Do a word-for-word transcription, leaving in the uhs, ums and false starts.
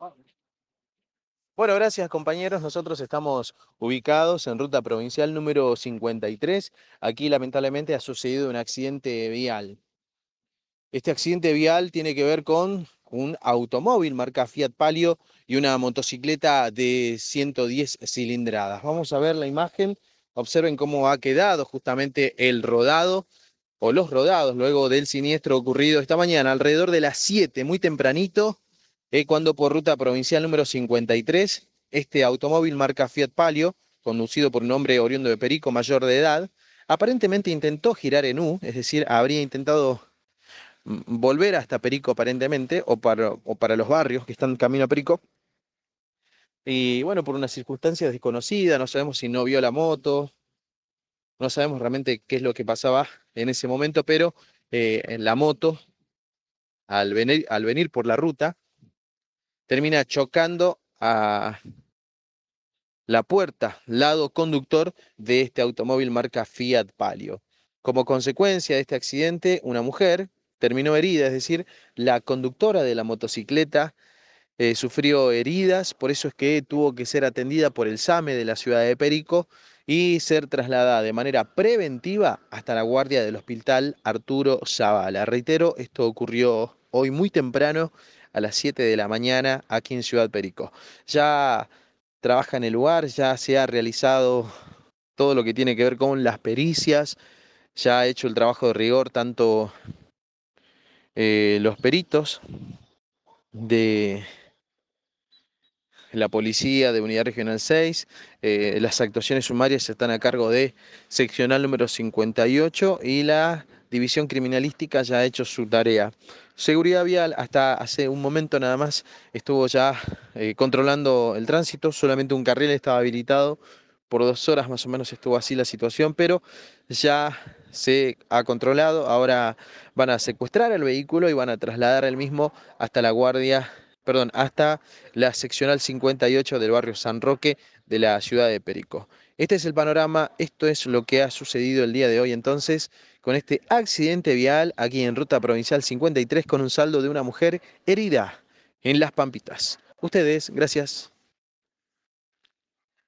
Bueno, gracias compañeros. Nosotros estamos ubicados en ruta provincial número cincuenta y tres. Aquí lamentablemente ha sucedido un accidente vial. Este accidente vial tiene que ver con un automóvil marca Fiat Palio y una motocicleta de ciento diez cilindradas. Vamos a ver la imagen. Observen cómo ha quedado justamente el rodado o los rodados luego del siniestro ocurrido esta mañana, alrededor de las siete, muy tempranito, eh, cuando por ruta provincial número cincuenta y tres, este automóvil marca Fiat Palio, conducido por un hombre oriundo de Perico, mayor de edad, aparentemente intentó girar en U, es decir, habría intentado mm, volver hasta Perico aparentemente, o para, o para los barrios que están camino a Perico, y bueno, por una circunstancia desconocida, no sabemos si no vio la moto, no sabemos realmente qué es lo que pasaba en ese momento, pero eh, en la moto, al venir, al venir por la ruta, termina chocando a la puerta, lado conductor de este automóvil marca Fiat Palio. Como consecuencia de este accidente, una mujer terminó herida, es decir, la conductora de la motocicleta eh, sufrió heridas, por eso es que tuvo que ser atendida por el SAME de la ciudad de Perico y ser trasladada de manera preventiva hasta la guardia del hospital Arturo Zavala. Reitero, esto ocurrió hoy muy temprano a las siete de la mañana aquí en Ciudad Perico. Ya trabaja en el lugar, ya se ha realizado todo lo que tiene que ver con las pericias, ya ha hecho el trabajo de rigor tanto eh, los peritos de la policía de Unidad Regional seis, eh, las actuaciones sumarias están a cargo de seccional número cincuenta y ocho y la división criminalística ya ha hecho su tarea. Seguridad vial hasta hace un momento nada más estuvo ya eh, controlando el tránsito, solamente un carril estaba habilitado, por dos horas más o menos estuvo así la situación, pero ya se ha controlado, ahora van a secuestrar el vehículo y van a trasladar el mismo hasta la guardia, perdón, hasta la seccional cincuenta y ocho del barrio San Roque de la ciudad de Perico. Este es el panorama, esto es lo que ha sucedido el día de hoy entonces con este accidente vial aquí en ruta provincial cincuenta y tres con un saldo de una mujer herida en Las Pampitas. Ustedes, gracias.